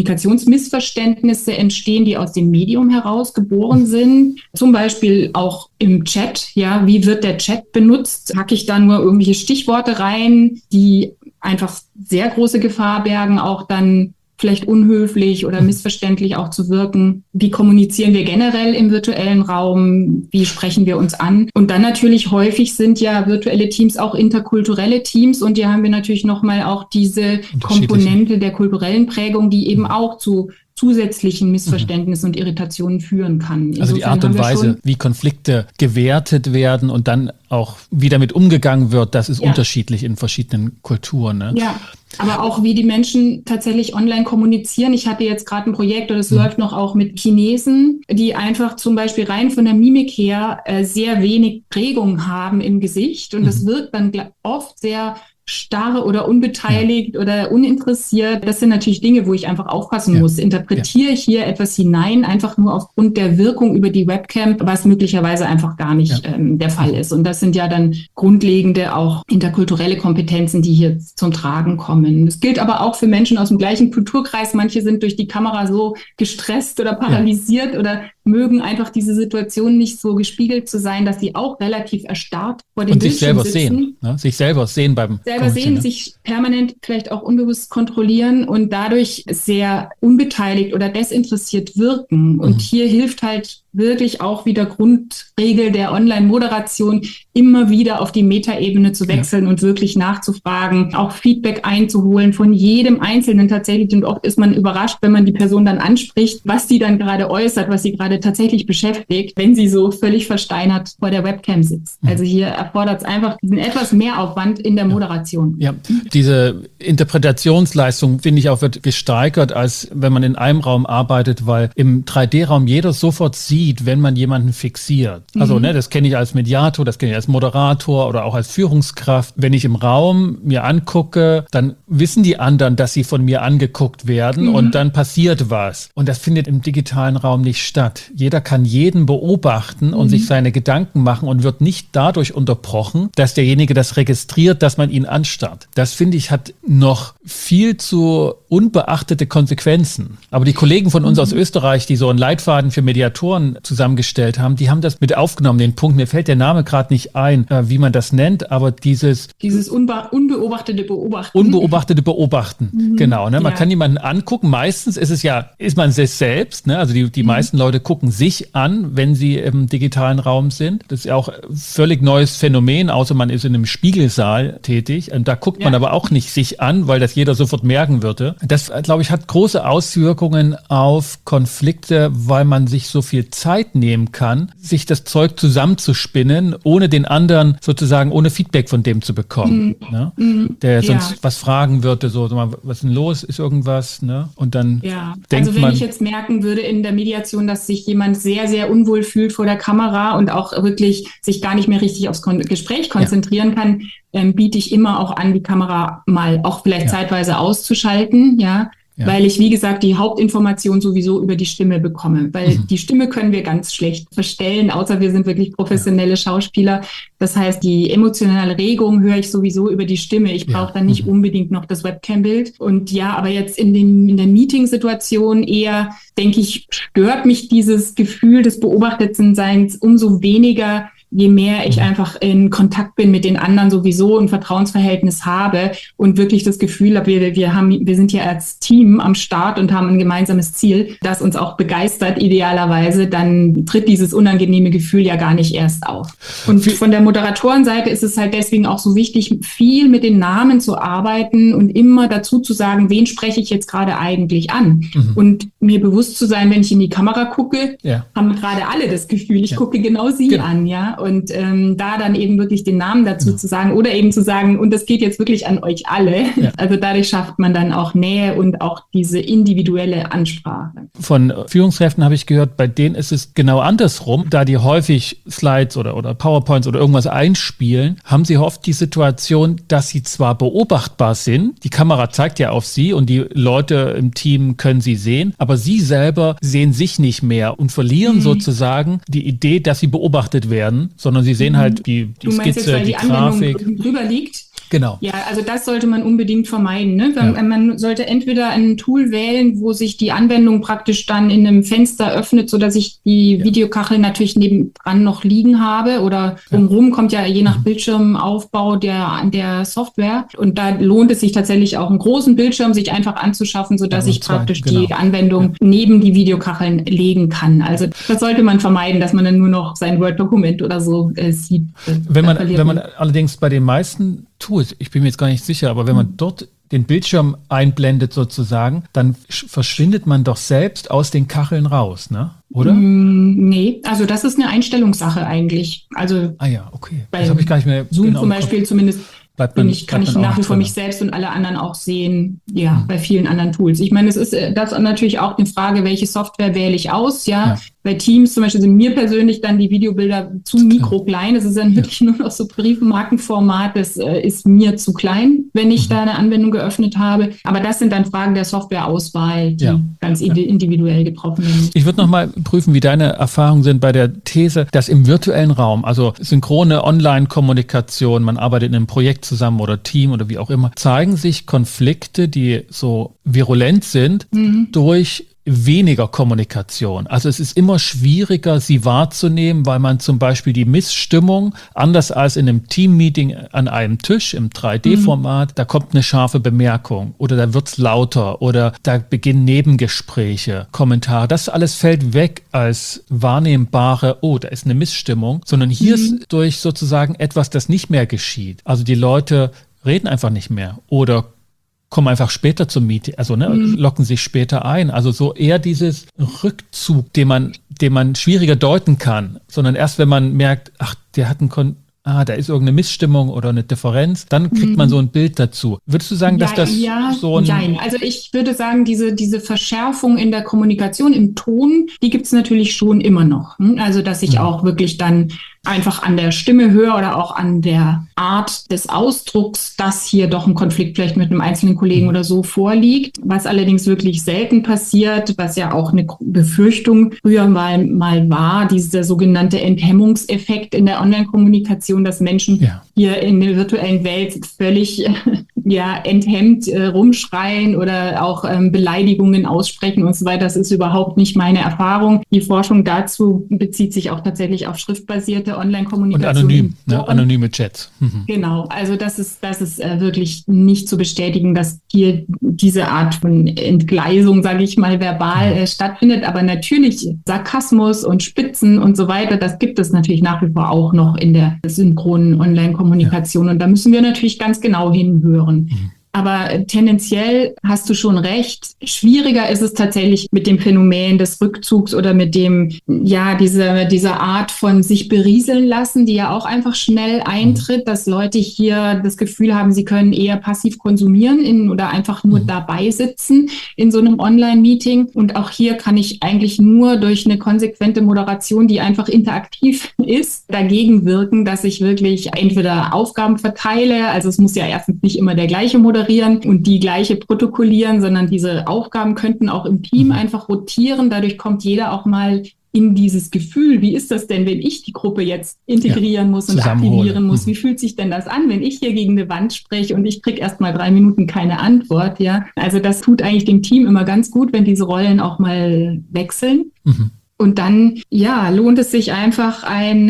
Kommunikationsmissverständnisse entstehen, die aus dem Medium heraus geboren sind. Zum Beispiel auch im Chat, ja, wie wird der Chat benutzt? Hacke ich da nur irgendwelche Stichworte rein, die einfach sehr große Gefahr bergen, auch dann vielleicht unhöflich oder missverständlich auch zu wirken. Wie kommunizieren wir generell im virtuellen Raum? Wie sprechen wir uns an? Und dann natürlich häufig sind ja virtuelle Teams auch interkulturelle Teams und hier haben wir natürlich nochmal auch diese Komponente der kulturellen Prägung, die eben auch zu zusätzlichen Missverständnissen mhm. und Irritationen führen kann. Insofern also die Art und Weise, wie Konflikte gewertet werden und dann auch wie damit umgegangen wird, das ist ja. unterschiedlich in verschiedenen Kulturen. Ne? Ja, aber auch wie die Menschen tatsächlich online kommunizieren. Ich hatte jetzt gerade ein Projekt, oder es mhm. läuft noch auch mit Chinesen, die einfach zum Beispiel rein von der Mimik her äh, sehr wenig Prägung haben im Gesicht und mhm. das wirkt dann oft sehr starr oder unbeteiligt ja. oder uninteressiert. Das sind natürlich Dinge, wo ich einfach aufpassen ja. muss. Interpretiere ja. ich hier etwas hinein, einfach nur aufgrund der Wirkung über die Webcam, was möglicherweise einfach gar nicht ja. ähm, der Fall ist. Und das sind ja dann grundlegende, auch interkulturelle Kompetenzen, die hier zum Tragen kommen. Das gilt aber auch für Menschen aus dem gleichen Kulturkreis. Manche sind durch die Kamera so gestresst oder paralysiert ja. oder mögen einfach diese Situation nicht so gespiegelt zu sein, dass sie auch relativ erstarrt vor dem Bildschirm sitzen. Und sich selber sehen. Ne? Sich selber sehen beim selber sehen, sich permanent vielleicht auch unbewusst kontrollieren und dadurch sehr unbeteiligt oder desinteressiert wirken. Und mhm. hier hilft halt wirklich auch wieder Grundregel der Online-Moderation, immer wieder auf die Metaebene zu wechseln ja. und wirklich nachzufragen, auch Feedback einzuholen von jedem Einzelnen tatsächlich. Und oft ist man überrascht, wenn man die Person dann anspricht, was sie dann gerade äußert, was sie gerade tatsächlich beschäftigt, wenn sie so völlig versteinert vor der Webcam sitzt. Mhm. Also hier erfordert es einfach diesen etwas mehr Aufwand in der Moderation. Ja, diese Interpretationsleistung, finde ich auch, wird gesteigert, als wenn man in einem Raum arbeitet, weil im drei D-Raum jeder sofort sieht, sieht, wenn man jemanden fixiert. Also mhm. ne, das kenne ich als Mediator, das kenne ich als Moderator oder auch als Führungskraft. Wenn ich im Raum mir angucke, dann wissen die anderen, dass sie von mir angeguckt werden mhm. und dann passiert was. Und das findet im digitalen Raum nicht statt. Jeder kann jeden beobachten mhm. und sich seine Gedanken machen und wird nicht dadurch unterbrochen, dass derjenige das registriert, dass man ihn anstarrt. Das, finde ich, hat noch viel zu unbeachtete Konsequenzen. Aber die Kollegen von uns mhm. aus Österreich, die so einen Leitfaden für Mediatoren zusammengestellt haben, die haben das mit aufgenommen, den Punkt, mir fällt der Name gerade nicht ein, äh, wie man das nennt, aber dieses... Dieses unbe- unbeobachtete Beobachten. Unbeobachtete Beobachten, mhm. genau. Ne? Man ja. kann jemanden angucken, meistens ist es ja, ist man es selbst, ne? Also die, die mhm. meisten Leute gucken sich an, wenn sie im digitalen Raum sind. Das ist ja auch ein völlig neues Phänomen, außer man ist in einem Spiegelsaal tätig. Und da guckt man ja. aber auch nicht sich an, weil das jeder sofort merken würde. Das, glaube ich, hat große Auswirkungen auf Konflikte, weil man sich so viel Zeit nehmen kann, sich das Zeug zusammenzuspinnen, ohne den anderen sozusagen, ohne Feedback von dem zu bekommen. Mhm. Ne? Mhm. Der sonst ja. was fragen würde, so, was ist denn los, ist irgendwas? Ne? Und dann ja. denkt also wenn man, ich jetzt merken würde in der Mediation, dass sich jemand sehr, sehr unwohl fühlt vor der Kamera und auch wirklich sich gar nicht mehr richtig aufs Kon- Gespräch konzentrieren ja. kann, ähm, biete ich immer auch an, die Kamera mal auch vielleicht ja. zeitweise auszuschalten, ja. Ja. Weil ich, wie gesagt, die Hauptinformation sowieso über die Stimme bekomme. Weil mhm. die Stimme können wir ganz schlecht verstellen, außer wir sind wirklich professionelle ja. Schauspieler. Das heißt, die emotionale Regung höre ich sowieso über die Stimme. Ich brauche ja. dann nicht mhm. unbedingt noch das Webcam-Bild. Und ja, aber jetzt in, den, in der Meeting-Situation eher, denke ich, stört mich dieses Gefühl des Beobachtetseins umso weniger, je mehr ich einfach in Kontakt bin mit den anderen sowieso, ein Vertrauensverhältnis habe und wirklich das Gefühl habe, wir, wir haben, wir sind hier als Team am Start und haben ein gemeinsames Ziel, das uns auch begeistert idealerweise, dann tritt dieses unangenehme Gefühl ja gar nicht erst auf. Und von der Moderatorenseite ist es halt deswegen auch so wichtig, viel mit den Namen zu arbeiten und immer dazu zu sagen, wen spreche ich jetzt gerade eigentlich an? Mhm. Und mir bewusst zu sein, wenn ich in die Kamera gucke, ja. haben gerade alle das Gefühl, ich ja. gucke genau sie genau. an, ja. Und ähm, da dann eben wirklich den Namen dazu ja. zu sagen oder eben zu sagen, und das geht jetzt wirklich an euch alle. Ja. Also dadurch schafft man dann auch Nähe und auch diese individuelle Ansprache. Von Führungskräften habe ich gehört, bei denen ist es genau andersrum. Da die häufig Slides oder, oder PowerPoints oder irgendwas einspielen, haben sie oft die Situation, dass sie zwar beobachtbar sind, die Kamera zeigt ja auf sie und die Leute im Team können sie sehen, aber sie selber sehen sich nicht mehr und verlieren mhm. sozusagen die Idee, dass sie beobachtet werden, sondern sie sehen halt die, die du meinst Skizze, jetzt, weil die, die Grafik. Anwendung drüber liegt? Genau. Ja, also das sollte man unbedingt vermeiden. Ne? Man, ja. man sollte entweder ein Tool wählen, wo sich die Anwendung praktisch dann in einem Fenster öffnet, sodass ich die ja. Videokachel natürlich nebendran noch liegen habe oder drumherum ja. kommt ja je nach mhm. Bildschirmaufbau der, der Software. Und da lohnt es sich tatsächlich auch einen großen Bildschirm sich einfach anzuschaffen, sodass ja, ich zwei, praktisch genau. die Anwendung ja. neben die Videokacheln legen kann. Also das sollte man vermeiden, dass man dann nur noch sein Word-Dokument oder so äh, sieht. Wenn man, wenn man allerdings bei den meisten Tools, ich bin mir jetzt gar nicht sicher, aber wenn man dort den Bildschirm einblendet sozusagen, dann verschwindet man doch selbst aus den Kacheln raus, ne? Oder? Mm, nee, also das ist eine Einstellungssache eigentlich. Also ah ja, okay. Das habe ich gar nicht mehr Zoom genau zum Beispiel zumindest. Bleibt man, ich, kann ich nach wie vor mich selbst und alle anderen auch sehen, ja, mhm. bei vielen anderen Tools. Ich meine, es ist das natürlich auch eine Frage, welche Software wähle ich aus, ja. ja. Bei Teams zum Beispiel sind mir persönlich dann die Videobilder zu mikroklein. Das ist dann wirklich ja. nur noch so Briefmarkenformat. Das äh, ist mir zu klein, wenn ich mhm. da eine Anwendung geöffnet habe. Aber das sind dann Fragen der Softwareauswahl, die ja. ganz ja. individuell getroffen werden. Ich würde noch mal prüfen, wie deine Erfahrungen sind bei der These, dass im virtuellen Raum, also synchrone Online-Kommunikation, man arbeitet in einem Projekt zusammen oder Team oder wie auch immer, zeigen sich Konflikte, die so virulent sind, mhm. durch weniger Kommunikation. Also es ist immer schwieriger, sie wahrzunehmen, weil man zum Beispiel die Missstimmung, anders als in einem Teammeeting an einem Tisch im drei D Format, mhm. da kommt eine scharfe Bemerkung oder da wird's lauter oder da beginnen Nebengespräche, Kommentare. Das alles fällt weg als wahrnehmbare, oh, da ist eine Missstimmung, sondern hier mhm. ist durch sozusagen etwas, das nicht mehr geschieht. Also die Leute reden einfach nicht mehr oder kommen einfach später zum Meeting, also ne, mhm. locken sich später ein. Also so eher dieses Rückzug, den man, den man schwieriger deuten kann, sondern erst wenn man merkt, ach, der hat einen Kon- ah, da ist irgendeine Missstimmung oder eine Differenz, dann kriegt man so ein Bild dazu. Würdest du sagen, dass ja, das ja, so ein... Nein, also ich würde sagen, diese, diese Verschärfung in der Kommunikation, im Ton, die gibt es natürlich schon immer noch. Also dass ich mhm. auch wirklich dann einfach an der Stimme höre oder auch an der Art des Ausdrucks, dass hier doch ein Konflikt vielleicht mit einem einzelnen Kollegen oder so vorliegt. Was allerdings wirklich selten passiert, was ja auch eine Befürchtung früher mal, mal war, dieser sogenannte Enthemmungseffekt in der Online-Kommunikation, dass Menschen ja. hier in der virtuellen Welt völlig ja, enthemmt äh, rumschreien oder auch ähm, Beleidigungen aussprechen und so weiter. Das ist überhaupt nicht meine Erfahrung. Die Forschung dazu bezieht sich auch tatsächlich auf schriftbasierte Online-Kommunikation. Und anonym, ne? Anonyme Chats. Mhm. Genau, also das ist, das ist äh, wirklich nicht zu bestätigen, dass hier diese Art von Entgleisung, sage ich mal, verbal äh, stattfindet. Aber natürlich Sarkasmus und Spitzen und so weiter, das gibt es natürlich nach wie vor auch noch in der synchronen Online-Kommunikation. Ja. Und da müssen wir natürlich ganz genau hinhören. Mhm. Aber tendenziell hast du schon recht. Schwieriger ist es tatsächlich mit dem Phänomen des Rückzugs oder mit dem, ja, dieser, dieser Art von sich berieseln lassen, die ja auch einfach schnell eintritt, dass Leute hier das Gefühl haben, sie können eher passiv konsumieren in, oder einfach nur mhm. dabei sitzen in so einem Online-Meeting. Und auch hier kann ich eigentlich nur durch eine konsequente Moderation, die einfach interaktiv ist, dagegen wirken, dass ich wirklich entweder Aufgaben verteile, also es muss ja erstens nicht immer der gleiche Moderator und die gleiche protokollieren, sondern diese Aufgaben könnten auch im Team einfach rotieren. Dadurch kommt jeder auch mal in dieses Gefühl, wie ist das denn, wenn ich die Gruppe jetzt integrieren ja, muss und aktivieren muss? Wie fühlt sich denn das an, wenn ich hier gegen eine Wand spreche und ich kriege erst mal drei Minuten keine Antwort? Ja, also das tut eigentlich dem Team immer ganz gut, wenn diese Rollen auch mal wechseln. Mhm. Und dann, ja, lohnt es sich einfach,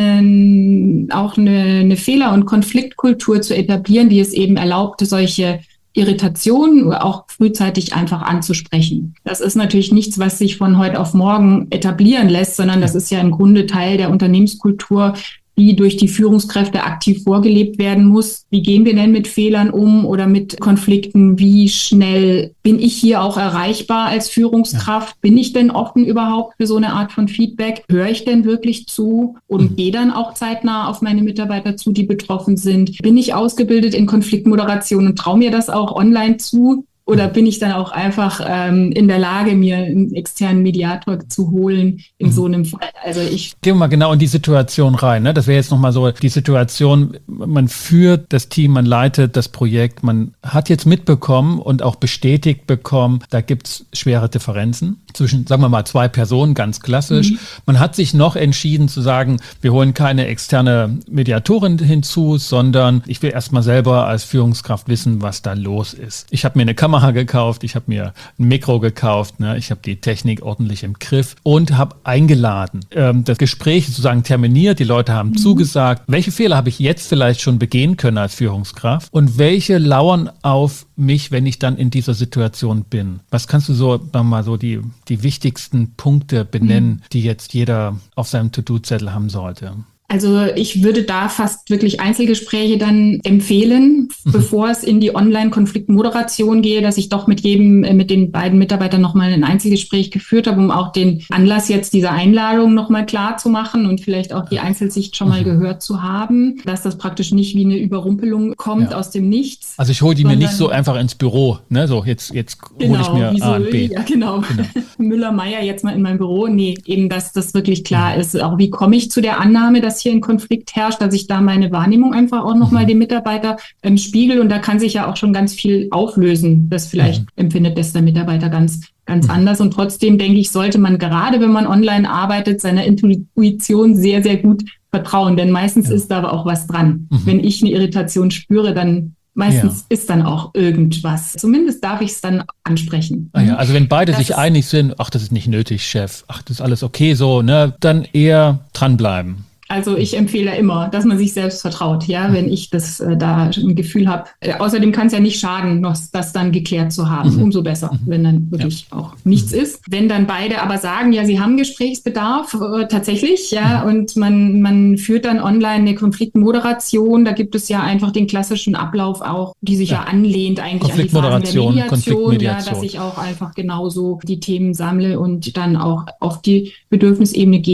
einen, auch eine, eine Fehler- und Konfliktkultur zu etablieren, die es eben erlaubt, solche Irritationen auch frühzeitig einfach anzusprechen. Das ist natürlich nichts, was sich von heute auf morgen etablieren lässt, sondern das ist ja im Grunde Teil der Unternehmenskultur, die durch die Führungskräfte aktiv vorgelebt werden muss. Wie gehen wir denn mit Fehlern um oder mit Konflikten? Wie schnell bin ich hier auch erreichbar als Führungskraft? Ja. Bin ich denn offen überhaupt für so eine Art von Feedback? Höre ich denn wirklich zu und mhm. gehe dann auch zeitnah auf meine Mitarbeiter zu, die betroffen sind? Bin ich ausgebildet in Konfliktmoderation und traue mir das auch online zu? Oder bin ich dann auch einfach ähm, in der Lage, mir einen externen Mediator zu holen in mhm. so einem Fall? Also ich Gehen wir mal genau in die Situation rein. Ne? Das wäre jetzt nochmal so die Situation, man führt das Team, man leitet das Projekt, man hat jetzt mitbekommen und auch bestätigt bekommen, da gibt es schwere Differenzen zwischen, sagen wir mal, zwei Personen, ganz klassisch. Mhm. Man hat sich noch entschieden zu sagen, wir holen keine externe Mediatorin hinzu, sondern ich will erstmal selber als Führungskraft wissen, was da los ist. Ich habe mir eine Kamera gekauft, ich habe mir ein Mikro gekauft, ne? Ich habe die Technik ordentlich im Griff und habe eingeladen. Ähm, das Gespräch sozusagen terminiert, die Leute haben mhm. zugesagt. Welche Fehler habe ich jetzt vielleicht schon begehen können als Führungskraft und welche lauern auf mich, wenn ich dann in dieser Situation bin? Was kannst du so mal so die, die wichtigsten Punkte benennen, mhm. die jetzt jeder auf seinem To-Do-Zettel haben sollte? Also ich würde da fast wirklich Einzelgespräche dann empfehlen, mhm. bevor es in die Online-Konfliktmoderation gehe, dass ich doch mit jedem, mit den beiden Mitarbeitern nochmal ein Einzelgespräch geführt habe, um auch den Anlass jetzt dieser Einladung nochmal klar zu machen und vielleicht auch die Einzelsicht schon mal mhm. gehört zu haben, dass das praktisch nicht wie eine Überrumpelung kommt ja. aus dem Nichts. Also ich hole die mir nicht so einfach ins Büro, ne? So jetzt, jetzt genau, hole ich mir so, A und B. Ja, genau. genau. Müller, Meier jetzt mal in mein Büro. Nee, eben, dass das wirklich klar mhm. ist. Auch wie komme ich zu der Annahme, dass hier ein Konflikt herrscht, dass ich da meine Wahrnehmung einfach auch nochmal mhm. dem Mitarbeiter ähm, spiegel und da kann sich ja auch schon ganz viel auflösen. Das vielleicht mhm. empfindet das der Mitarbeiter ganz, ganz mhm. anders und trotzdem denke ich, sollte man gerade, wenn man online arbeitet, seiner Intuition sehr, sehr gut vertrauen, denn meistens ja. ist da aber auch was dran. Mhm. Wenn ich eine Irritation spüre, dann meistens ja. ist dann auch irgendwas. Zumindest darf ich es dann ansprechen. Ah ja, also wenn beide das sich einig sind, ach, das ist nicht nötig, Chef, ach, das ist alles okay so, ne, dann eher dranbleiben. Also ich empfehle immer, dass man sich selbst vertraut, ja, wenn ich das äh, da ein Gefühl habe. Äh, außerdem kann es ja nicht schaden, noch das dann geklärt zu haben. Mhm. Umso besser, mhm. wenn dann wirklich ja. auch nichts mhm. ist. Wenn dann beide aber sagen, ja, sie haben Gesprächsbedarf, äh, tatsächlich, ja, mhm. und man, man führt dann online eine Konfliktmoderation. Da gibt es ja einfach den klassischen Ablauf auch, die sich ja, ja anlehnt eigentlich an die Phasen der Mediation, Konfliktmediation. Ja, dass ich auch einfach genauso die Themen sammle und dann auch auf die Bedürfnisebene gehe.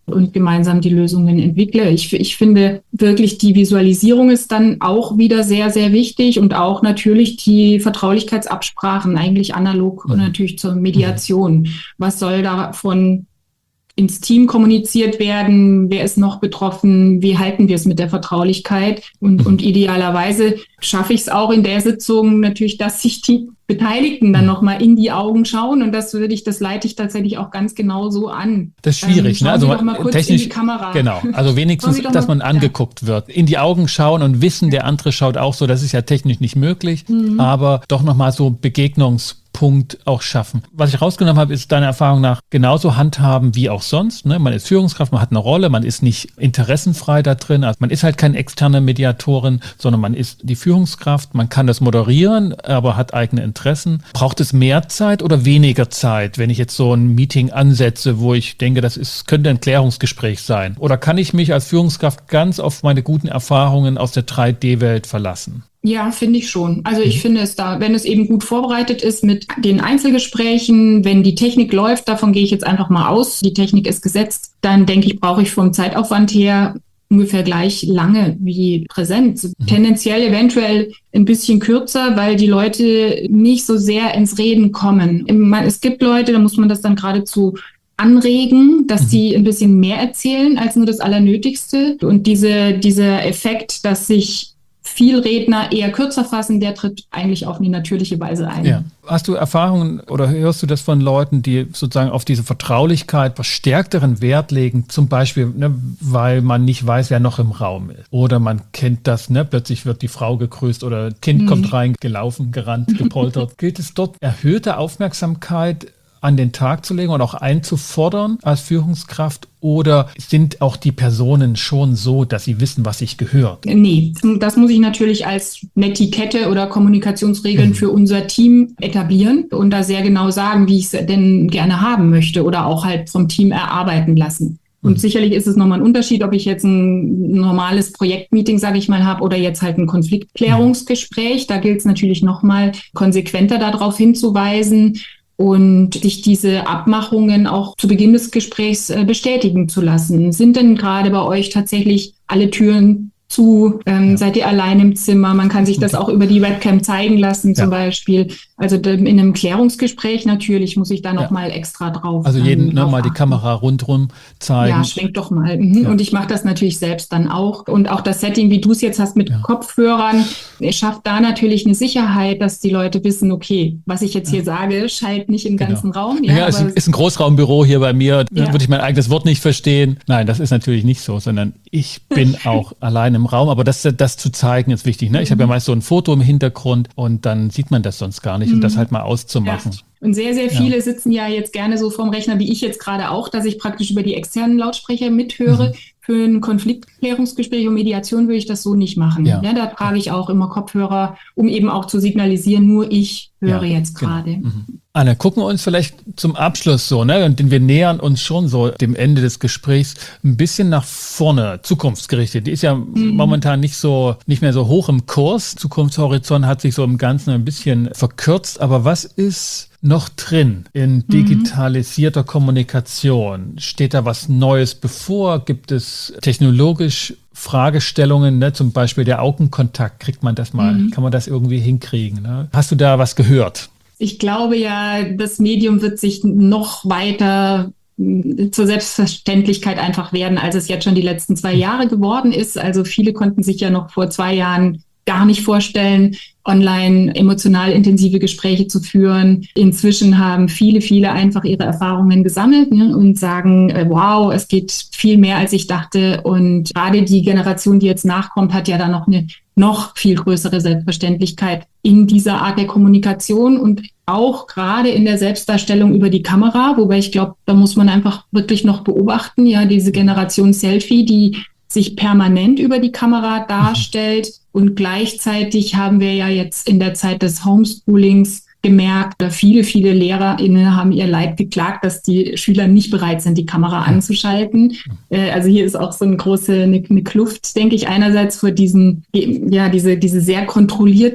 und gemeinsam die Lösungen entwickle. Ich, ich finde wirklich, die Visualisierung ist dann auch wieder sehr, sehr wichtig und auch natürlich die Vertraulichkeitsabsprachen, eigentlich analog und natürlich zur Mediation. Was soll davon ins Team kommuniziert werden? Wer ist noch betroffen? Wie halten wir es mit der Vertraulichkeit? Und, und idealerweise schaffe ich es auch in der Sitzung natürlich, dass sich die Beteiligten dann nochmal in die Augen schauen. Und das würde ich, das leite ich tatsächlich auch ganz genau so an. Das ist schwierig, ähm, ne? Also doch mal kurz technisch, in die Kamera. Genau. Also wenigstens, dass man angeguckt ja. wird. In die Augen schauen und wissen, der andere schaut auch so. Das ist ja technisch nicht möglich. Mhm. Aber doch nochmal so Begegnungs Punkt auch schaffen. Was ich rausgenommen habe, ist deiner Erfahrung nach genauso handhaben wie auch sonst. Ne? Man ist Führungskraft, man hat eine Rolle, man ist nicht interessenfrei da drin. Also man ist halt keine externe Mediatorin, sondern man ist die Führungskraft. Man kann das moderieren, aber hat eigene Interessen. Braucht es mehr Zeit oder weniger Zeit, wenn ich jetzt so ein Meeting ansetze, wo ich denke, das ist, könnte ein Klärungsgespräch sein? Oder kann ich mich als Führungskraft ganz auf meine guten Erfahrungen aus der drei D Welt verlassen? Ja, finde ich schon. Also ich finde es da, wenn es eben gut vorbereitet ist mit den Einzelgesprächen, wenn die Technik läuft, davon gehe ich jetzt einfach mal aus, die Technik ist gesetzt, dann denke ich, brauche ich vom Zeitaufwand her ungefähr gleich lange wie Präsenz. Mhm. Tendenziell eventuell ein bisschen kürzer, weil die Leute nicht so sehr ins Reden kommen. Es gibt Leute, da muss man das dann geradezu anregen, dass sie mhm. ein bisschen mehr erzählen als nur das Allernötigste. Und diese, dieser Effekt, dass sich viel Redner eher kürzer fassen, der tritt eigentlich auf eine natürliche Weise ein. Ja. Hast du Erfahrungen oder hörst du das von Leuten, die sozusagen auf diese Vertraulichkeit verstärkteren Wert legen, zum Beispiel, ne, weil man nicht weiß, wer noch im Raum ist. Oder man kennt das, ne, plötzlich wird die Frau gegrüßt oder Kind mhm. kommt rein, gelaufen, gerannt, gepoltert. Gilt es dort, erhöhte Aufmerksamkeit an den Tag zu legen und auch einzufordern als Führungskraft? Oder sind auch die Personen schon so, dass sie wissen, was sich gehört? Nee, das muss ich natürlich als Netiquette oder Kommunikationsregeln mhm. für unser Team etablieren und da sehr genau sagen, wie ich es denn gerne haben möchte oder auch halt vom Team erarbeiten lassen. Und mhm. sicherlich ist es nochmal ein Unterschied, ob ich jetzt ein normales Projektmeeting, sage ich mal, habe oder jetzt halt ein Konfliktklärungsgespräch. Da gilt es natürlich nochmal konsequenter darauf hinzuweisen und sich diese Abmachungen auch zu Beginn des Gesprächs äh, bestätigen zu lassen. Sind denn gerade bei euch tatsächlich alle Türen zu? Ähm, ja. Seid ihr allein im Zimmer? Man kann sich das auch über die Webcam zeigen lassen zum ja. Beispiel. Also in einem Klärungsgespräch natürlich muss ich da nochmal ja. extra drauf. Also jeden ähm, ne, mal die Kamera rundherum zeigen. Ja, schwenkt doch mal. Mhm. Ja. Und ich mache das natürlich selbst dann auch. Und auch das Setting, wie du es jetzt hast mit ja. Kopfhörern, schafft da natürlich eine Sicherheit, dass die Leute wissen, okay, was ich jetzt ja. hier sage, schallt nicht im genau. ganzen Raum. Ja, ja, es ist ein Großraumbüro hier bei mir. Ja. Würde ich mein eigenes Wort nicht verstehen. Nein, das ist natürlich nicht so, sondern ich bin auch allein im Raum. Aber das, das zu zeigen ist wichtig. Ne? Ich mhm. habe ja meist so ein Foto im Hintergrund und dann sieht man das sonst gar nicht. Und das halt mal auszumachen. Ja. Und sehr, sehr viele ja. sitzen ja jetzt gerne so vorm Rechner, wie ich jetzt gerade auch, dass ich praktisch über die externen Lautsprecher mithöre. Mhm. Für ein Konfliktklärungsgespräch und Mediation würde ich das so nicht machen. Ja. Ja, da trage ich auch immer Kopfhörer, um eben auch zu signalisieren, nur ich höre ja, jetzt gerade. Genau. Mhm. Anne, gucken wir uns vielleicht zum Abschluss so, ne, denn wir nähern uns schon so dem Ende des Gesprächs ein bisschen nach vorne, zukunftsgerichtet. Die ist ja mhm. momentan nicht so, nicht mehr so hoch im Kurs. Zukunftshorizont hat sich so im Ganzen ein bisschen verkürzt. Aber was ist noch drin in digitalisierter mhm. Kommunikation? Steht da was Neues bevor? Gibt es technologisch Fragestellungen, ne? Zum Beispiel der Augenkontakt, kriegt man das mal, mhm. kann man das irgendwie hinkriegen? Ne? Hast du da was gehört? Ich glaube ja, das Medium wird sich noch weiter zur Selbstverständlichkeit einfach werden, als es jetzt schon die letzten zwei Jahre geworden ist. Also viele konnten sich ja noch vor zwei Jahren gar nicht vorstellen, online emotional intensive Gespräche zu führen. Inzwischen haben viele, viele einfach ihre Erfahrungen gesammelt, ne, und sagen, äh, wow, es geht viel mehr, als ich dachte. Und gerade die Generation, die jetzt nachkommt, hat ja da noch eine noch viel größere Selbstverständlichkeit in dieser Art der Kommunikation und auch gerade in der Selbstdarstellung über die Kamera. Wobei ich glaube, da muss man einfach wirklich noch beobachten, ja, diese Generation Selfie, die sich permanent über die Kamera darstellt. Und gleichzeitig haben wir ja jetzt in der Zeit des Homeschoolings gemerkt, da viele, viele LehrerInnen haben ihr Leid geklagt, dass die Schüler nicht bereit sind, die Kamera anzuschalten. Äh, also hier ist auch so eine große eine, eine Kluft, denke ich, einerseits vor diesen, ja, diese, diese sehr kontrollierte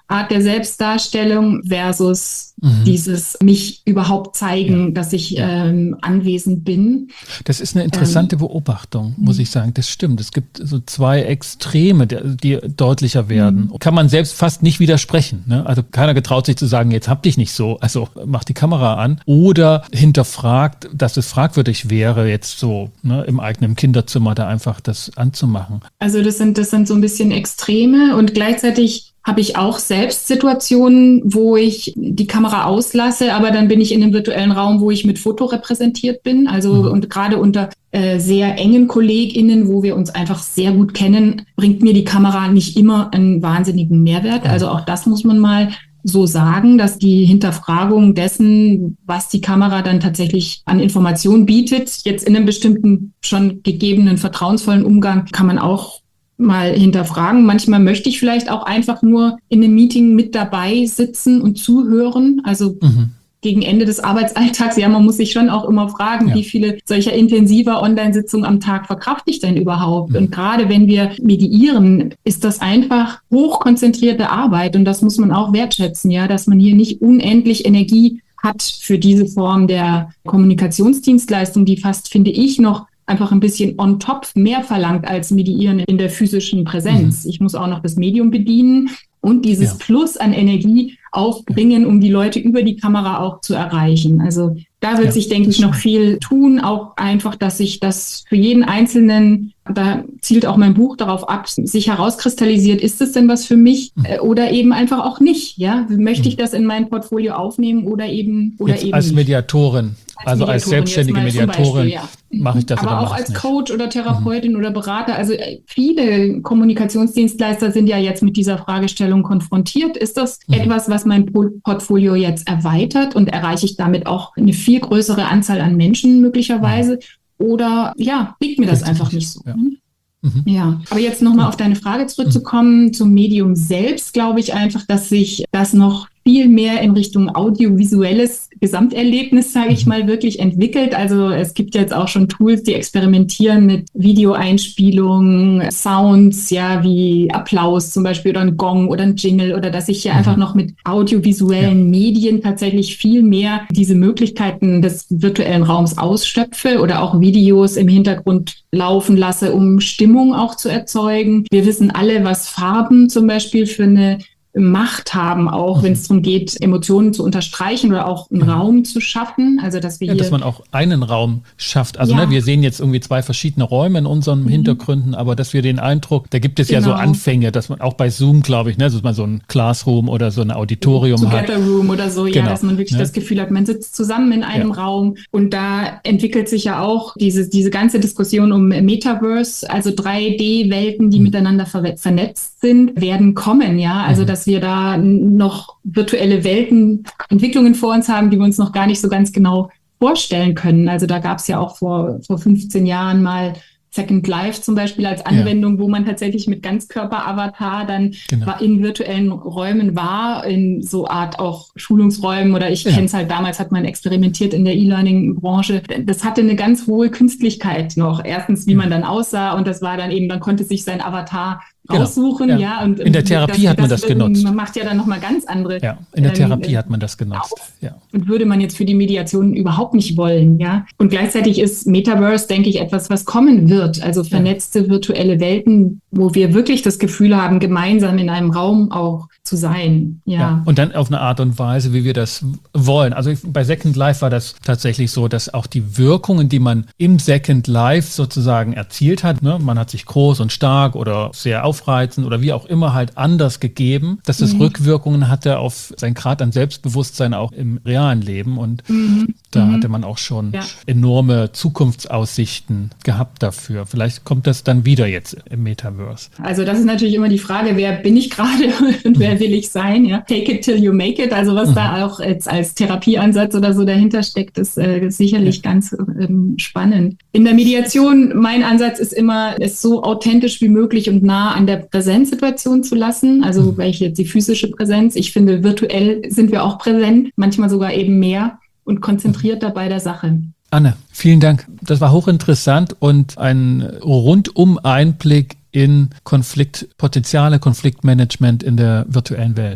Art der Selbstdarstellung versus mhm. dieses mich überhaupt zeigen, ja. dass ich ähm, anwesend bin. Das ist eine interessante ähm, Beobachtung, muss ich sagen. Das stimmt. Es gibt so zwei Extreme, die deutlicher werden. Mhm. Kann man selbst fast nicht widersprechen. Ne? Also keiner getraut sich zu sagen, jetzt hab dich nicht so, also mach die Kamera an. Oder hinterfragt, dass es fragwürdig wäre, jetzt so ne, im eigenen Kinderzimmer da einfach das anzumachen. Also das sind, das sind so ein bisschen Extreme und gleichzeitig habe ich auch selbst Situationen, wo ich die Kamera auslasse, aber dann bin ich in einem virtuellen Raum, wo ich mit Foto repräsentiert bin. Also mhm. und gerade unter äh, sehr engen KollegInnen, wo wir uns einfach sehr gut kennen, bringt mir die Kamera nicht immer einen wahnsinnigen Mehrwert. Mhm. Also auch das muss man mal so sagen, dass die Hinterfragung dessen, was die Kamera dann tatsächlich an Informationen bietet, jetzt in einem bestimmten schon gegebenen vertrauensvollen Umgang, kann man auch mal hinterfragen. Manchmal möchte ich vielleicht auch einfach nur in einem Meeting mit dabei sitzen und zuhören. Also mhm. gegen Ende des Arbeitsalltags, ja, man muss sich schon auch immer fragen, ja. wie viele solcher intensiver Online-Sitzungen am Tag verkrafte ich denn überhaupt? Mhm. Und gerade wenn wir mediieren, ist das einfach hochkonzentrierte Arbeit und das muss man auch wertschätzen, ja, dass man hier nicht unendlich Energie hat für diese Form der Kommunikationsdienstleistung, die fast, finde ich, noch einfach ein bisschen on top mehr verlangt als Mediieren in der physischen Präsenz. Mhm. Ich muss auch noch das Medium bedienen und dieses ja. Plus an Energie aufbringen, um die Leute über die Kamera auch zu erreichen. Also da wird ja, sich, denke ich, noch viel tun. Auch einfach, dass sich das für jeden Einzelnen, da zielt auch mein Buch darauf ab, sich herauskristallisiert, ist es denn was für mich mhm. äh, oder eben einfach auch nicht? Ja, möchte mhm. ich das in mein Portfolio aufnehmen oder eben oder Jetzt eben als nicht? Mediatorin. Also als selbstständige Mediatorin Beispiel, ja. mache ich das aber oder auch als nicht. Coach oder Therapeutin mhm. oder Berater. Also viele Kommunikationsdienstleister sind ja jetzt mit dieser Fragestellung konfrontiert. Ist das mhm. etwas, was mein Portfolio jetzt erweitert und erreiche ich damit auch eine viel größere Anzahl an Menschen möglicherweise? Mhm. Oder ja, liegt mir das Richtig. einfach nicht so. Ja. Mhm. Ja, aber jetzt nochmal auf deine Frage zurückzukommen, mhm. zum Medium selbst, glaube ich einfach, dass sich das noch viel mehr in Richtung audiovisuelles Gesamterlebnis, sage ich mal, wirklich entwickelt. Also es gibt jetzt auch schon Tools, die experimentieren mit Videoeinspielungen, Sounds, ja, wie Applaus zum Beispiel oder ein Gong oder ein Jingle oder dass ich hier mhm. einfach noch mit audiovisuellen ja. Medien tatsächlich viel mehr diese Möglichkeiten des virtuellen Raums ausschöpfe oder auch Videos im Hintergrund laufen lasse, um Stimmung auch zu erzeugen. Wir wissen alle, was Farben zum Beispiel für eine Macht haben, auch wenn es darum geht, Emotionen zu unterstreichen oder auch einen ja. Raum zu schaffen. Also dass wir ja, hier dass man auch einen Raum schafft. Also ja. ne, wir sehen jetzt irgendwie zwei verschiedene Räume in unseren mhm. Hintergründen, aber dass wir den Eindruck, da gibt es genau. ja so Anfänge, dass man auch bei Zoom, glaube ich, ne, dass man so ein Classroom oder so ein Auditorium Together hat. Together Room oder so, genau. ja, dass man wirklich ne? das Gefühl hat, man sitzt zusammen in einem ja. Raum und da entwickelt sich ja auch diese, diese ganze Diskussion um Metaverse, also drei D-Welten, die mhm. miteinander ver- vernetzt sind, werden kommen, ja, also mhm. dass wir da noch virtuelle Welten, Entwicklungen vor uns haben, die wir uns noch gar nicht so ganz genau vorstellen können. Also da gab es ja auch vor, vor fünfzehn Jahren mal Second Life zum Beispiel als Anwendung, ja. wo man tatsächlich mit Ganzkörper-Avatar dann genau. in virtuellen Räumen war, in so Art auch Schulungsräumen oder ich ja. kenne es halt, damals hat man experimentiert in der E-Learning-Branche. Das hatte eine ganz hohe Künstlichkeit noch. Erstens, wie ja. man dann aussah und das war dann eben, dann konnte sich sein Avatar Genau. aussuchen, ja. ja und in der Therapie das, hat man das, das genutzt. Man macht ja dann nochmal ganz andere. Ja, in der Therapie ähm, hat man das genutzt. Ja. Und würde man jetzt für die Mediation überhaupt nicht wollen, ja. Und gleichzeitig ist Metaverse, denke ich, etwas, was kommen wird. Also vernetzte ja. virtuelle Welten, wo wir wirklich das Gefühl haben, gemeinsam in einem Raum auch zu sein. Ja. ja. Und dann auf eine Art und Weise, wie wir das wollen. Also ich, bei Second Life war das tatsächlich so, dass auch die Wirkungen, die man im Second Life sozusagen erzielt hat, ne, man hat sich groß und stark oder sehr aufreizend oder wie auch immer halt anders gegeben, dass es mhm. Rückwirkungen hatte auf sein Grad an Selbstbewusstsein auch im realen Leben und mhm. da mhm. hatte man auch schon ja. enorme Zukunftsaussichten gehabt dafür. Vielleicht kommt das dann wieder jetzt im Metaverse. Also das ist natürlich immer die Frage, wer bin ich gerade und mhm. wer will ich sein? Ja? Take it till you make it. Also was mhm. da auch jetzt als Therapieansatz oder so dahinter steckt, ist äh, sicherlich ja. ganz ähm, spannend. In der Mediation, mein Ansatz ist immer, es so authentisch wie möglich und nah an der Präsenzsituation zu lassen. Also mhm. welche jetzt die physische Präsenz. Ich finde, virtuell sind wir auch präsent, manchmal sogar eben mehr und konzentrierter mhm. bei der Sache. Anne, vielen Dank. Das war hochinteressant und ein rundum Einblick in Konfliktpotenziale, Konfliktmanagement in der virtuellen Welt.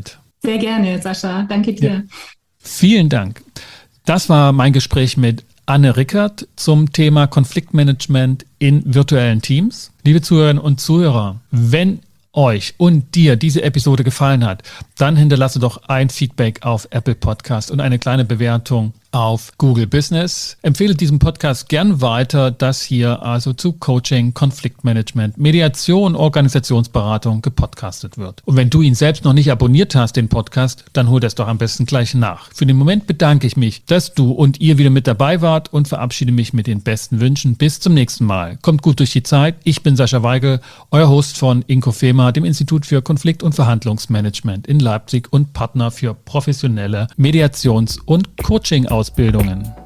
Sehr gerne, Sascha. Danke dir. Ja. Vielen Dank. Das war mein Gespräch mit Anne Rickert zum Thema Konfliktmanagement in virtuellen Teams. Liebe Zuhörerinnen und Zuhörer, wenn euch und dir diese Episode gefallen hat, dann hinterlasse doch ein Feedback auf Apple Podcast und eine kleine Bewertung auf Google Business. Empfehle diesen Podcast gern weiter, dass hier also zu Coaching, Konfliktmanagement, Mediation, Organisationsberatung gepodcastet wird. Und wenn du ihn selbst noch nicht abonniert hast, den Podcast, dann hol das doch am besten gleich nach. Für den Moment bedanke ich mich, dass du und ihr wieder mit dabei wart und verabschiede mich mit den besten Wünschen. Bis zum nächsten Mal. Kommt gut durch die Zeit. Ich bin Sascha Weigel, euer Host von Inkofema, dem Institut für Konflikt- und Verhandlungsmanagement in Leipzig und Partner für professionelle Mediations- und Coaching-Ausbildungen.